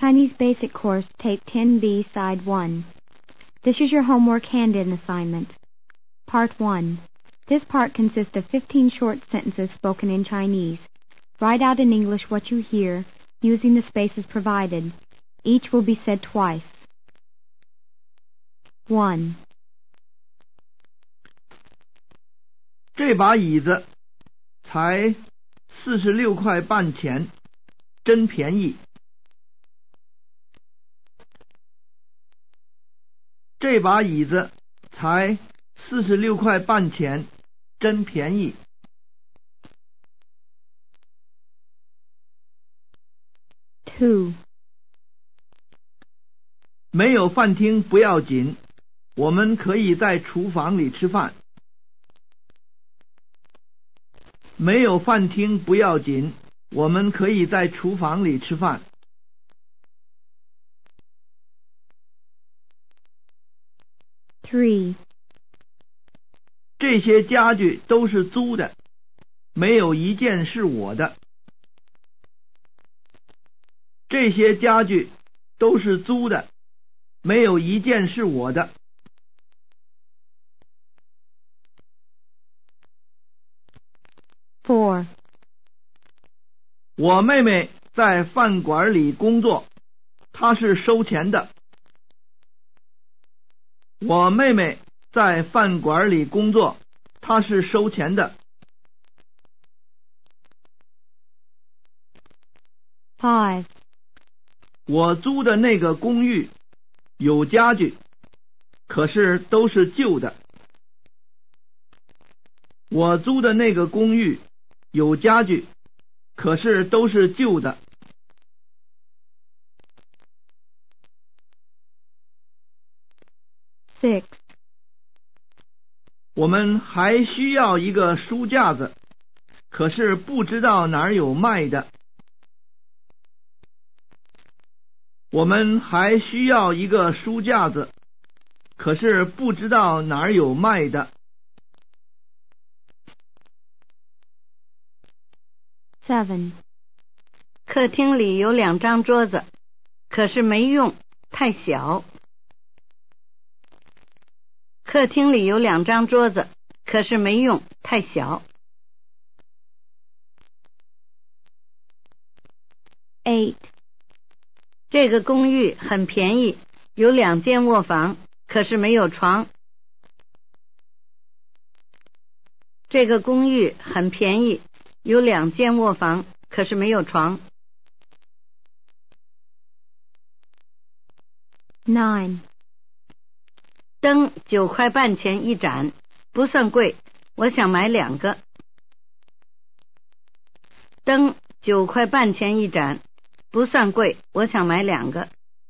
Chinese Basic Course, Tape 10B, Side 1. This is your homework hand-in assignment. Part 1. This part consists of 15 short sentences spoken in Chinese. Write out in English what you hear, using the spaces provided. Each will be said twice. 1. 这把椅子才46块半钱，真便宜。这把椅子才46块半钱，真便宜。 2. 没有饭厅不要紧，我们可以在厨房里吃饭。没有饭厅不要紧，我们可以在厨房里吃饭。 3. 这些家具都是租的，没有一件是我的。这些家具都是租的，没有一件是我的。 4. 我妹妹在饭馆里工作，她是收钱的。我妹妹在饭馆里工作，她是收钱的。 5. 我租的那个公寓有家具，可是都是旧的。我租的那个公寓有家具，可是都是旧的。 6. 我们还需要一个书架子，可是不知道哪儿有卖的。我们还需要一个书架子，可是不知道哪儿有卖的。 7. 客厅里有2张桌子，可是没用，太小。客厅里有2张桌子，可是没用，太小。 8. 这个公寓很便宜，有2间卧房，可是没有床。这个公寓很便宜，有2间卧房，可是没有床。 9. 灯9块半钱一盏，不算贵，我想买2个。灯9块半钱一盏，不算贵，我想买2个。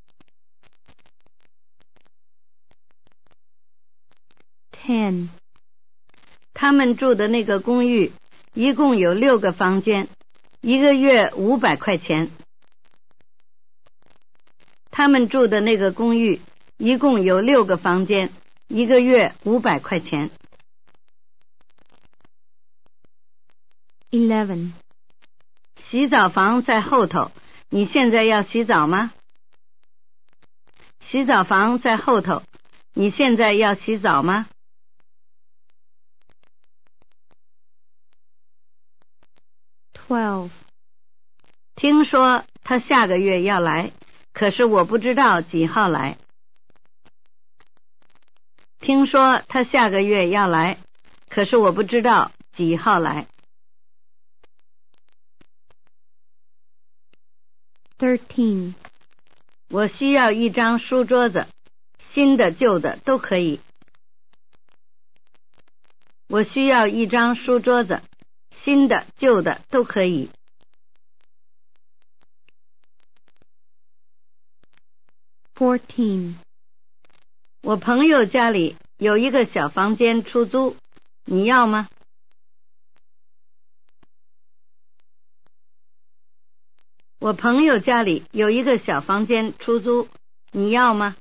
10. 他们住的那个公寓一共有6个房间，一个月500块钱。他们住的那个公寓一共有6个房间，一个月500块钱。 11. 洗澡房在后头，你现在要洗澡吗？洗澡房在后头，你现在要洗澡吗 12. 听说他下个月要来，可是我不知道几号来。听说他下个月要来，可是我不知道几号来。 13. 我需要一张书桌子，新的旧的都可以。我需要一张书桌子，新的旧的都可以。 14. 我朋友家里有一个小房间出租，你要吗？我朋友家里有一个小房间出租，你要吗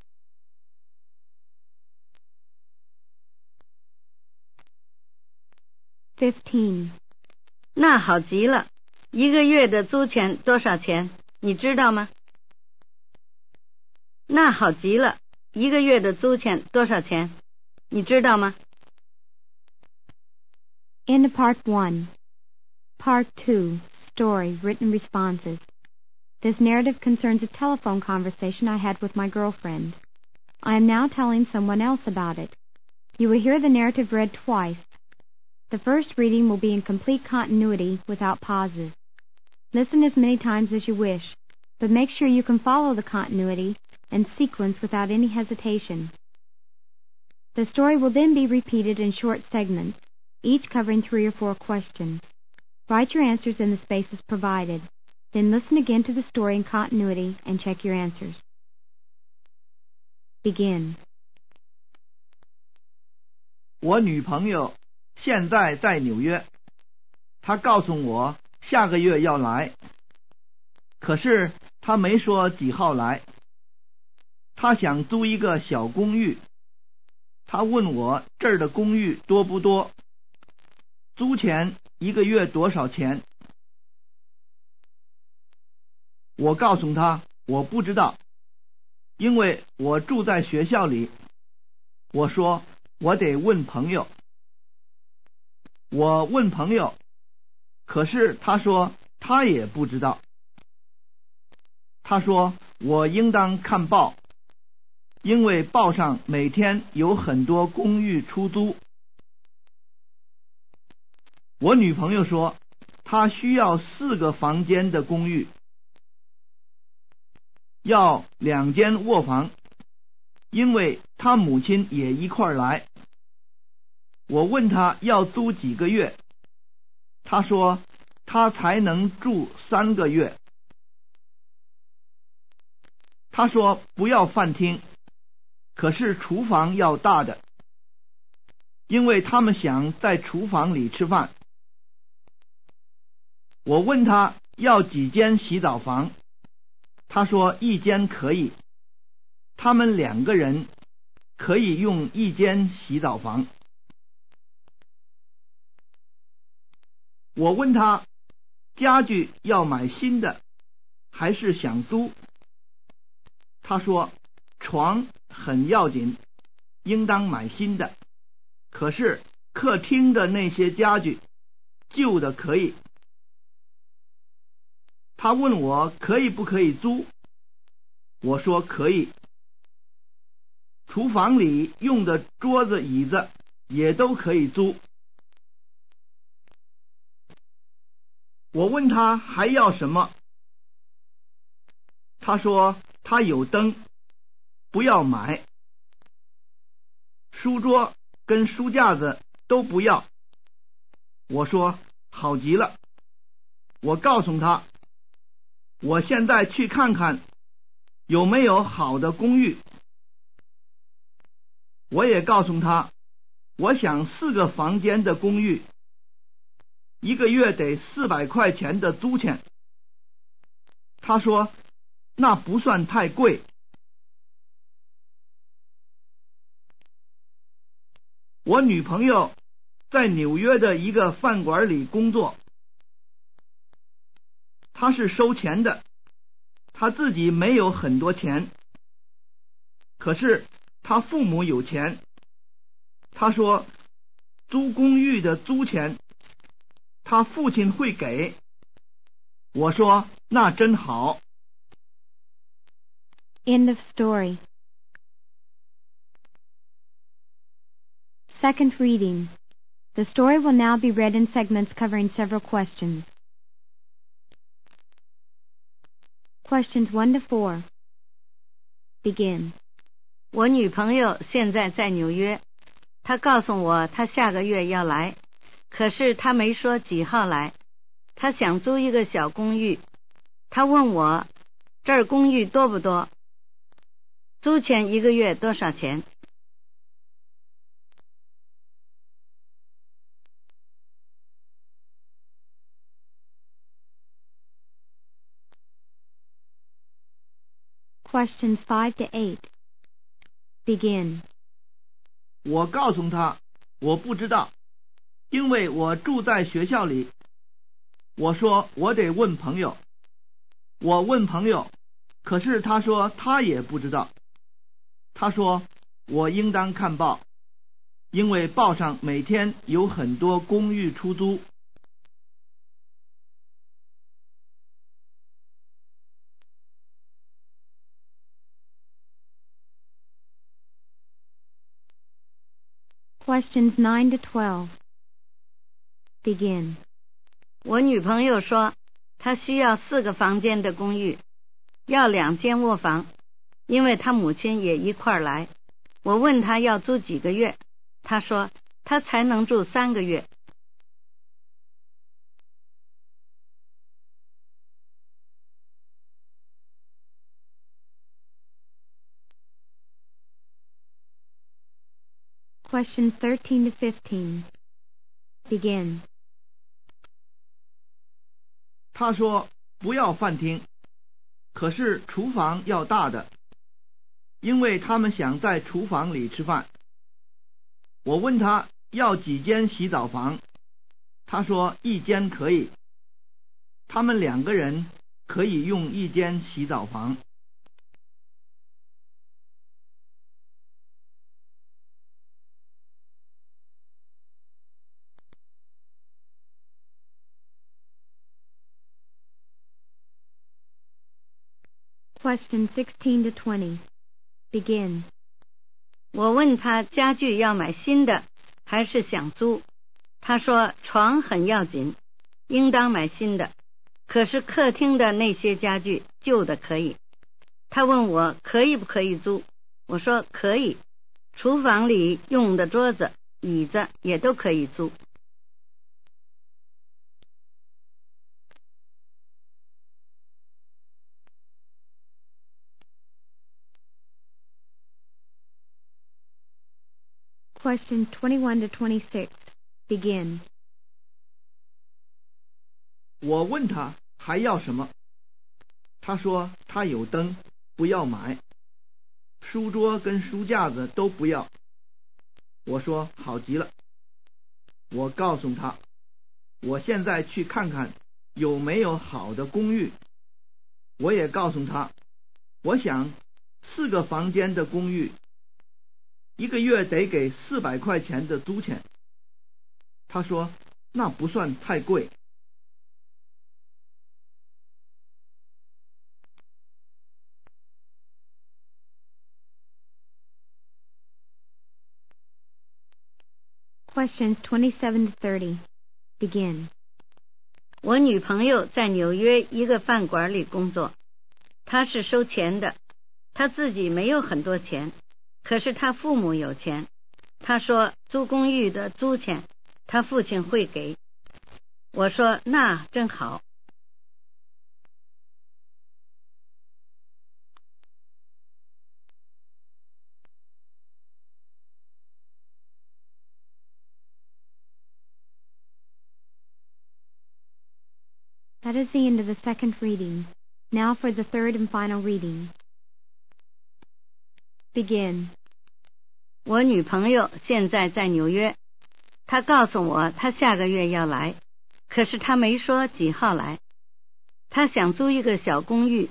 15. 那好极了，一个月的租钱多少钱？你知道吗？ 那好极了，一个月的租钱多少钱？你知道吗？ End of Part 1. Part 2. Story. Written responses. This narrative concerns a telephone conversation I had with my girlfriend. I am now telling someone else about it. You will hear the narrative read twice. The first reading will be in complete continuity without pauses. Listen as many times as you wish, but make sure you can follow the continuity and sequence without any hesitation. The story will then be repeated in short segments, each covering 3 or 4 questions. Write your answers in the spaces provided. Then listen again to the story in continuity and check your answers. Begin. 我女朋友现在在纽约，她告诉我下个月要来，可是她没说几号来。她想租一个小公寓，她问我这儿的公寓多不多，租钱一个月多少钱。我告诉她我不知道，因为我住在学校里。我说我得问朋友。我问朋友，可是他说他也不知道。他说我应当看报，因为报上每天有很多公寓出租。我女朋友说她需要4个房间的公寓，要2间卧房，因为她母亲也一块来。我问她要租几个月，她说她才能住3个月。她说不要饭厅，可是厨房要大的，因为他们想在厨房里吃饭。我问她要几间洗澡房，她说1间可以，他们2个人可以用1间洗澡房。我问她家具要买新的还是想租，她说床很要紧，应当买新的，可是客厅的那些家具旧的可以。她问我可以不可以租，我说可以。厨房里用的桌子椅子也都可以租。我问他还要什么，他说他有灯，不要买。书桌跟书架子都不要。我说好极了。我告诉他我现在去看看有没有好的公寓。我也告诉他我想4个房间的公寓，一个月得400块钱的租钱。他说那不算太贵。我女朋友在纽约的一个饭馆里工作，她是收钱的，她自己没有很多钱，可是她父母有钱。她说租公寓的租钱他父亲会给。我说那真好。 End of story. Second reading. The story will now be read in segments covering several questions. Questions 1 to 4. Begin. 我女朋友现在在纽约，她告诉我她下个月要来，可是她没说几号来。她想租一个小公寓，她问我这儿公寓多不多，租钱一个月多少钱。 Questions 5 to 8. Begin. 我告诉他我不知道，因为我住在学校里。我说我得问朋友。我问朋友，可是他说他也不知道。 他说我应当看报，因为报上每天有很多公寓出租。 Questions 9 to 12. Begin. 我女朋友说她需要4个房间的公寓，要2间卧房，因为她母亲也一块儿来。我问她要租几个月，她说她才能住3个月。 Questions 13 to 15. Begin. 他说不要饭厅，可是厨房要大的，因为他们想在厨房里吃饭。我问他要几间洗澡房，他说1间可以，他们2个人可以用1间洗澡房。 Questions 16 to 20. Begin. 我问他家具要买新的还是想租，他说床很要紧，应当买新的，可是客厅的那些家具旧的可以。他问我可以不可以租，我说可以，厨房里用的桌子椅子也都可以租。 Questions 21 to 26. Begin. 我问他还要什么，他说他有灯，不要买，书桌跟书架子都不要。我说好极了。我告诉他我现在去看看有没有好的公寓。我也告诉他我想4个房间的公寓1个月得给400块钱的租钱。他说那不算太贵。 Questions 27 to 30. Begin. 我女朋友在纽约一个饭馆里工作，她是收钱的，她自己没有很多钱，可是她父母有钱。她说租公寓的租钱她父亲会给。我说那真好。 That is the end of the second reading. Now for the third and final reading. Begin. 我女朋友现在在纽约，她告诉我她下个月要来，可是她没说几号来。她想租一个小公寓。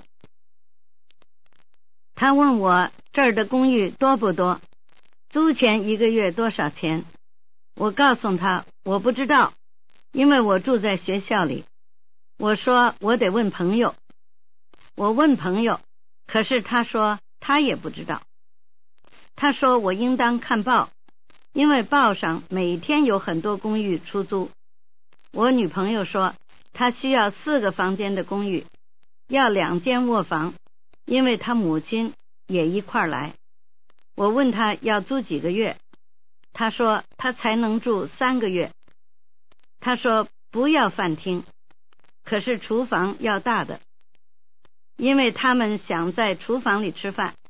她问我这儿的公寓多不多，租钱1个月多少钱。我告诉她我不知道，因为我住在学校里。我说我得问朋友。我问朋友，可是他说他也不知道。他说我应当看报，因为报上每天有很多公寓出租。我女朋友说她需要4个房间的公寓，要2间卧房，因为她母亲也一块儿来。我问她要租几个月，她说她才能住3个月。她说不要饭厅，可是厨房要大的，因为他们想在厨房里吃饭。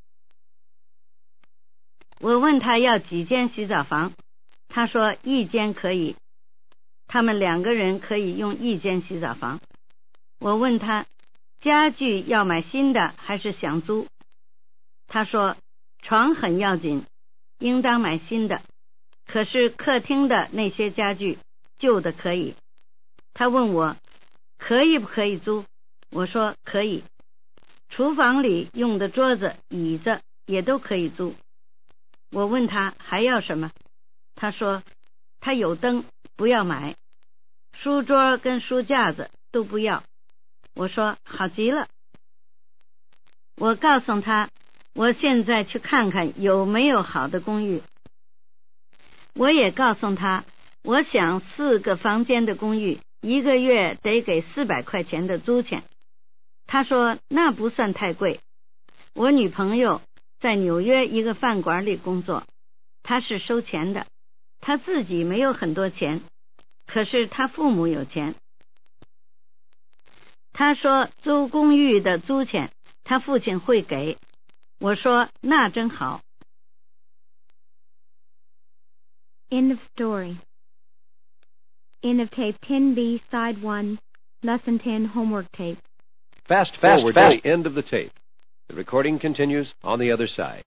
我问他要几间洗澡房，他说1间可以，他们2个人可以用1间洗澡房。我问他家具要买新的还是想租，他说床很要紧，应当买新的，可是客厅的那些家具旧的可以。他问我可以不可以租，我说可以，厨房里用的桌子椅子也都可以租。 我问他还要什么，他说他有灯不要买，书桌跟书架子都不要。我说好极了。我告诉他我现在去看看有没有好的公寓。我也告诉他我想4个房间的公寓1个月得给400块钱的租钱。他说那不算太贵。我女朋友在纽约一个饭馆里工作，她是收钱的，她自己没有很多钱，可是她父母有钱。她说租公寓的租钱她父亲会给。我说那真好。 End of story. End of tape 10B, side 1, lesson 10, homework tape. Fast forward to the end of the tape. The recording continues on the other side.